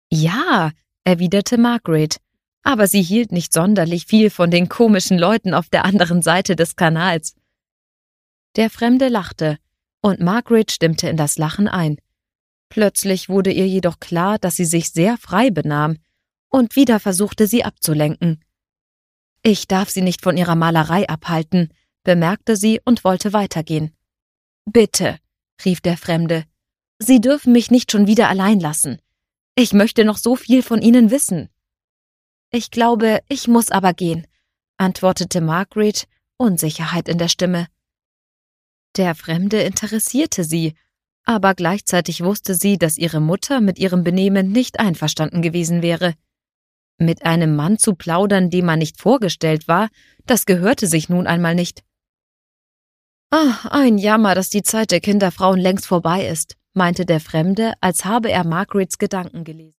Ja, erwiderte Margaret, aber sie hielt nicht sonderlich viel von den komischen Leuten auf der anderen Seite des Kanals. Der Fremde lachte, und Margaret stimmte in das Lachen ein. Plötzlich wurde ihr jedoch klar, dass sie sich sehr frei benahm, und wieder versuchte sie abzulenken. »Ich darf Sie nicht von Ihrer Malerei abhalten«, bemerkte sie und wollte weitergehen. »Bitte«, rief der Fremde, »Sie dürfen mich nicht schon wieder allein lassen. Ich möchte noch so viel von Ihnen wissen.« »Ich glaube, ich muss aber gehen«, antwortete Margaret, Unsicherheit in der Stimme. Der Fremde interessierte sie, aber gleichzeitig wusste sie, dass ihre Mutter mit ihrem Benehmen nicht einverstanden gewesen wäre. Mit einem Mann zu plaudern, dem man nicht vorgestellt war, das gehörte sich nun einmal nicht. Ein Jammer, dass die Zeit der Kinderfrauen längst vorbei ist«, meinte der Fremde, als habe er Margarets Gedanken gelesen.